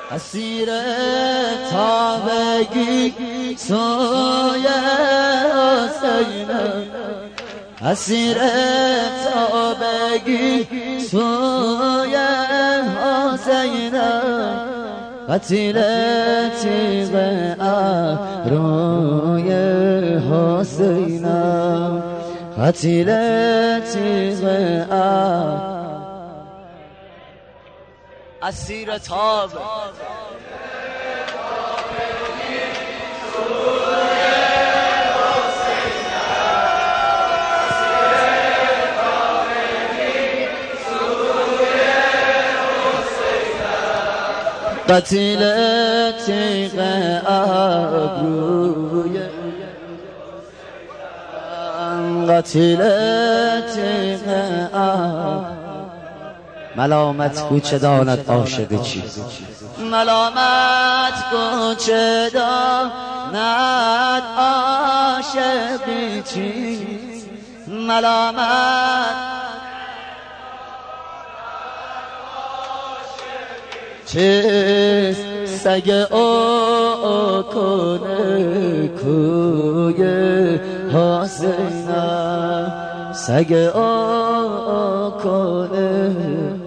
اسیر تابگی سوی حسینم، اسیر تابگی سوی حسینم، قتیل تیغ ابروی حسینم، قتیل تیغ اسیر تاب قتیل تیغ ابروی، قتیل تیغ ملامت کو چه داند عاشق چیست، ملامت کو چه داند عاشق چیست، ملامت چیست، سگ او کنه کوی حسینم، سگ او کنه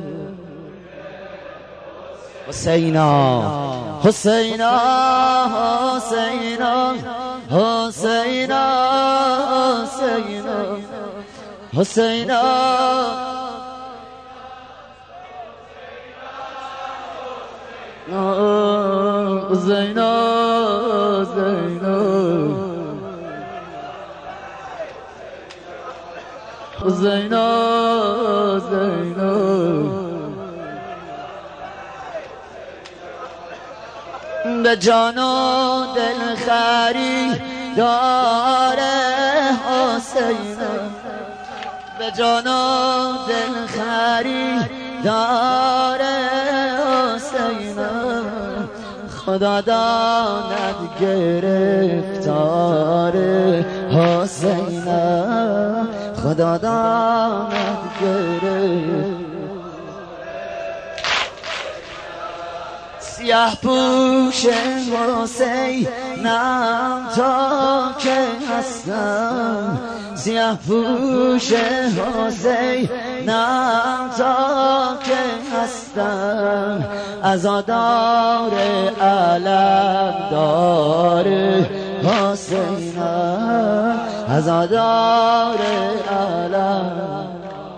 حسینا، حسینا، حسینا، حسینا، حسینا، حسینا، زینا، زینا، زینا، زینا، به جان و دل خریدار حسینم، به جان و دل خریدار حسینم، خدا داند گرفتار حسینم، خدا داند گرفتار. سیاه پوش حسینم تا که هستم، سیاه پوش حسینم تا که هستم، عزادار علمدار حسینم، عزادار علم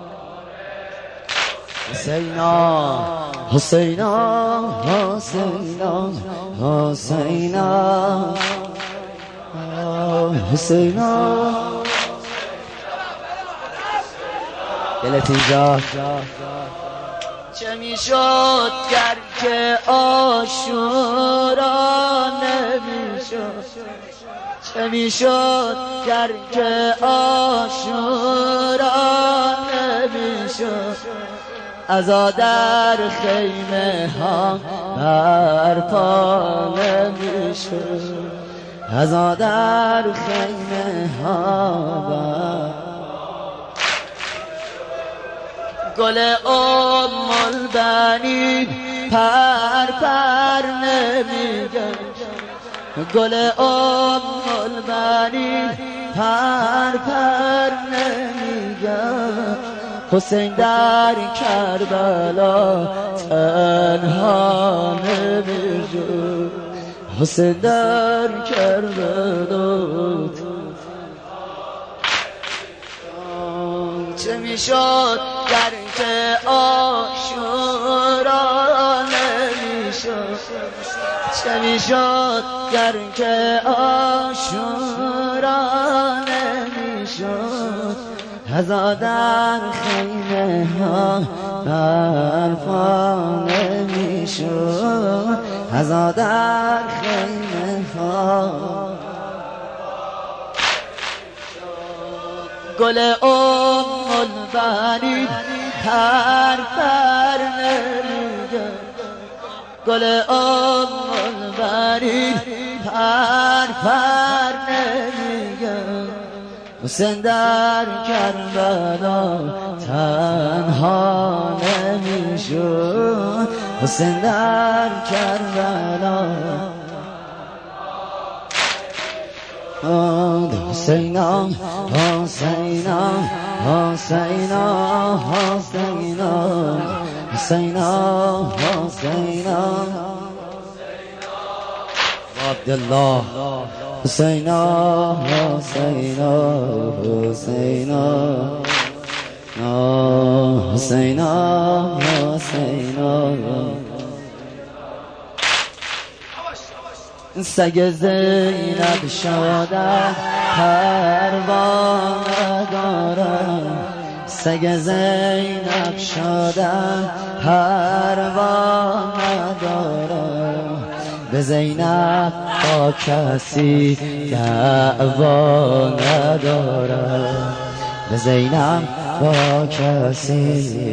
حسینا، حسینا، حسینا، حسینا، حسینا، دلت اینجا چه میشد گر که عاشورا نمیشد، چه میشد گر که عاشورا نمیشد، عزا در خیمه ها برپا نمیشد، عزا در خیمه ها گل البنین پر پر نمیگن، گل البنین پر پر نمیگن، حسین در کربلا تنها نمیشد، حسین در کربلا چه میشد گر که عاشورا نمیشد، چه میشد گر که عاشورا نمیشد، عزا در خیمه ها برپا نمیشد، عزا در خیمه ها گل البنین پر پر نمیگن، گل البنین پر پر نمیگن، حسین در کربلا تنها نمیشد حسین در کربلا حسینا حسینا حسینا حسینا حسینا حسینا عبدالله حسینا حسینا حسینا حسینا حسینا سگ زینب شده پروانه دارم سگ زینب شده پروانه دارم به زینب با کسی دعوا ندارم به زینب با کسی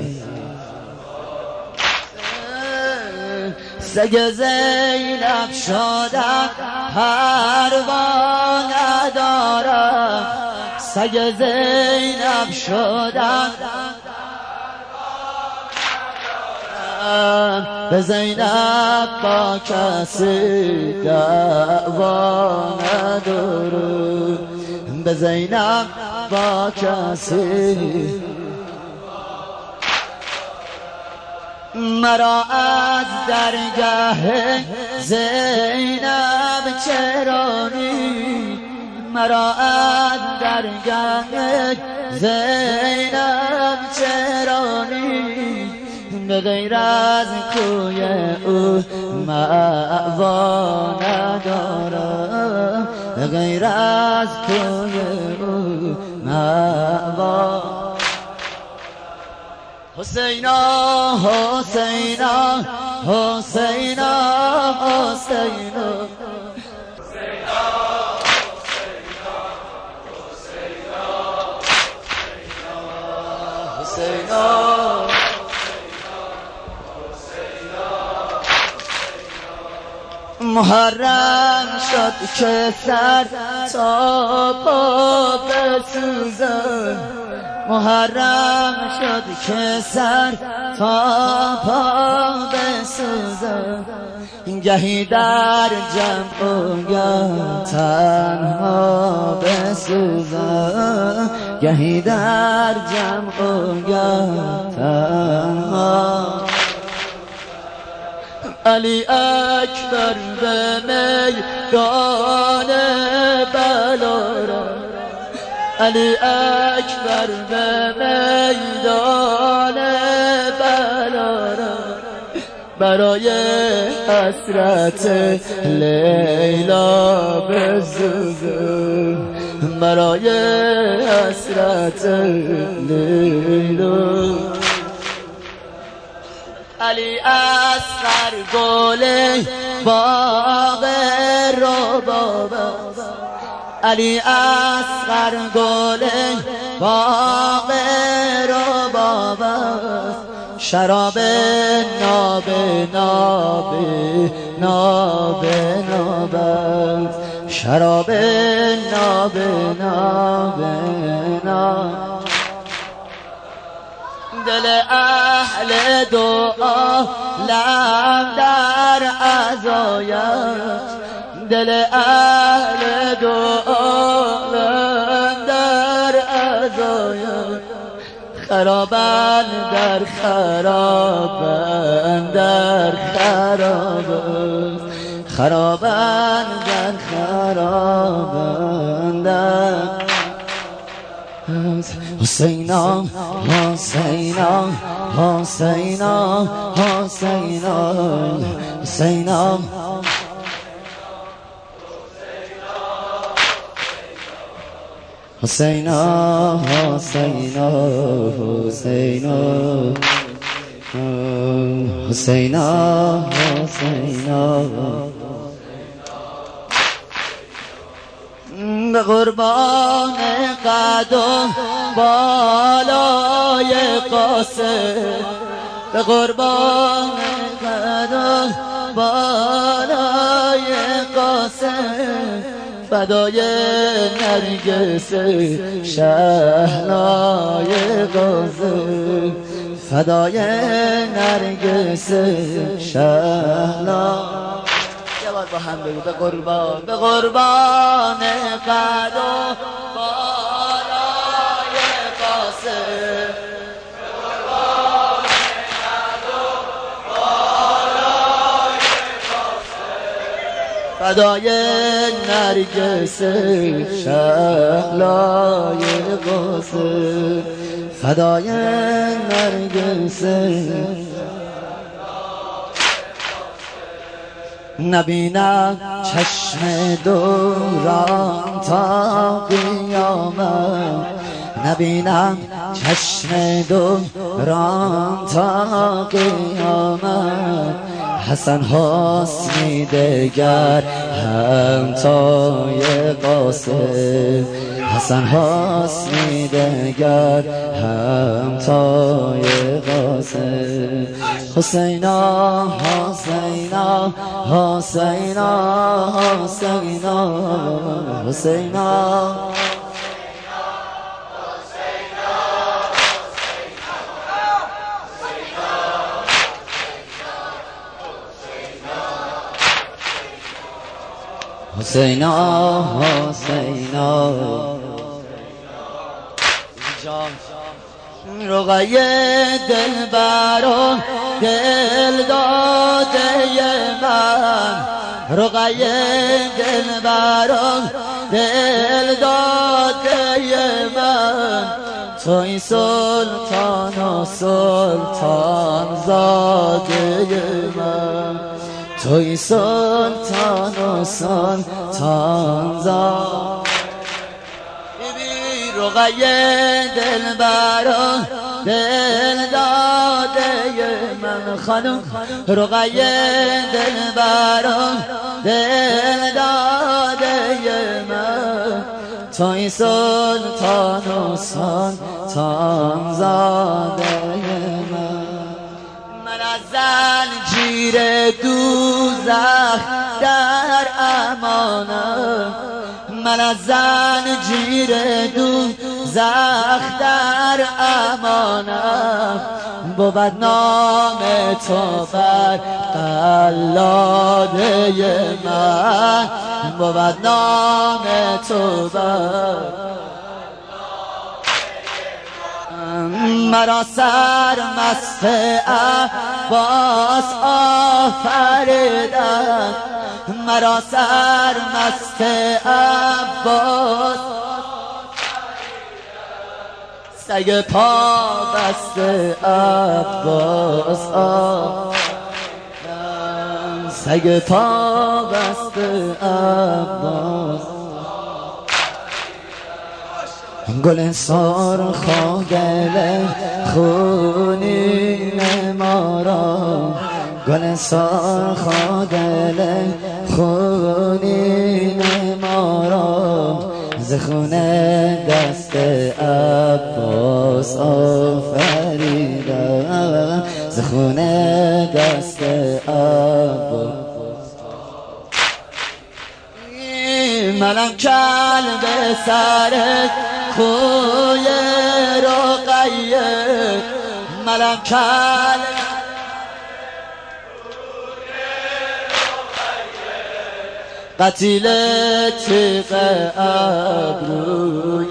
سگ زینب شده پروا ندارم سگ زینب شده به زینب با کسی دعوا ندارم به زینب با کسی مرا از درگاه زینب چرانی مرا از درگاه زینب چرانی به غیر از کوی او مأوا ندارم به غیر از کوی او مأوا حسینا حسینا حسینا حسینا محرم شد که سر تا پا بسوزد محرم شد که سر تا پا بسوزد گهی در جمع و گه تنها بسوزد گهی در جمع و گه تنها علی اکبر به میدان بلا را علی اکبر به میدان بلا را برای حسرت لیلا بسوزه برای حسرت لیلا علی اصغر گل باغ رباب علی اصغر گل باغ رباب شراب ناب ناب ناب ناب شراب ناب ناب ناب دل اهل دعا لم در عزایت دل اهل دعا لم در عزایت خرابن در خرابن در خرابن خرابن در خرابن در حسینا حسینا حسینا حسینا حسینا حسینا حسینا حسینا حسینا حسینا به قربان قد و بالای قاسم به قربان قد و بالای قاسم فدای نرگس شهلای غازه، فدای نرگس شهلا. یه بار با هم بگو به قربان، به قربان قد و بالای قاسم، به قربان قد و بالای قاسم، فدای نرگس شهلای قاسم، فدای نرگس. نبینم چشم دوران تا قیامت، نبینم چشم دوران تا قیامت، حسن حسنی دگر همتای قاسم، حسن حسنی دگر همتای قاسم. حسینا حسینا حسینا حسینا حسینا حسینا حسینا رقیه دلبران دل داده من، رقیه دلبران دل داده من، توی سلطان و سلطان زاده من، توی سلطان و سلطان زاده. رقیه دلبران دل داده من خانم، رقیه دلبران دل داده من، توی سلطان و سلطان زاده من. من از زنجیر دوزخ در امانم، من از زنجیر دوزخ در امانم، بود نام تو بر قلاده من، بود نام تو بر مرا سرمست عباس آفریدن، مرا سرمست عباس سگ پا بست عباس سگ پا بست عباس. گل سرخ و دل خونین ما را، گل سرخ و دل خونین ما را، ز خون دست عباس آفریدم، ز خون دست عباس. منم کلب سر کوی رقیه، منم کلب قتیل تیغ ابروی،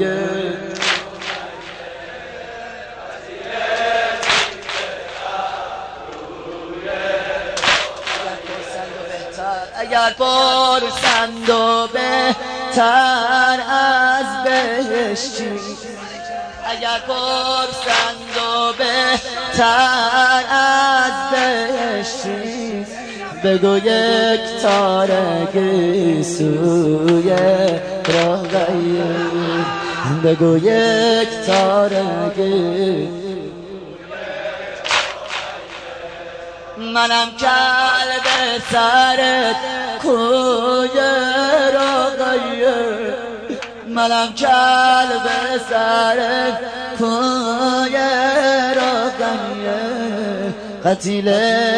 اگر پرسند و بهتر از بهشتی، اگر پرسند و بهتر از بهشتی، بگو یک تارگی سوی رقیه، بگو یک تارگی. منم کلب سرت کوی رقیه، منم کلب سرت کوی رقیه، قتیل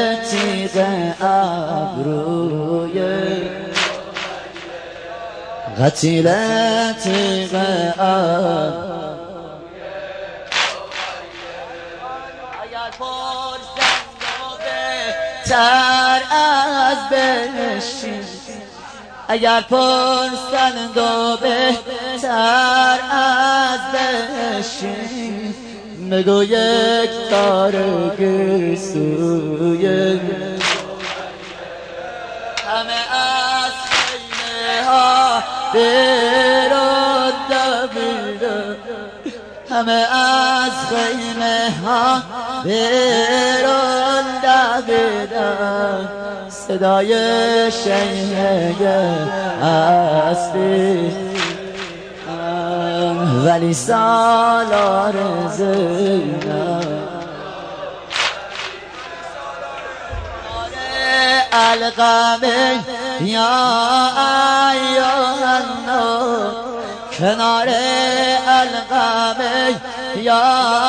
تیغ ابروی، قتیل تیغ اگر پرسند و بهتر از بهشتی، اگر پرسند و بهتر از بهشتی، بگو یک تارگی سوی همه از خیمه ها بیرون دویدن، همه از خیمه ها بیرون دویدن، صدای شیهه هستی ولی سالار زینب القمه یا ایها النور، کنار القمه یا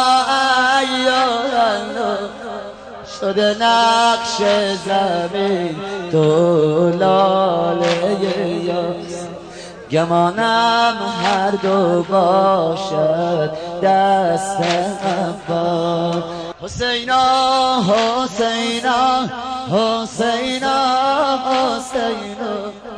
ایها النور، شده نقش زمین تو لاله یاس، گمانم هر دو باشد دست عباس. حسینا حسینا حسینا حسینا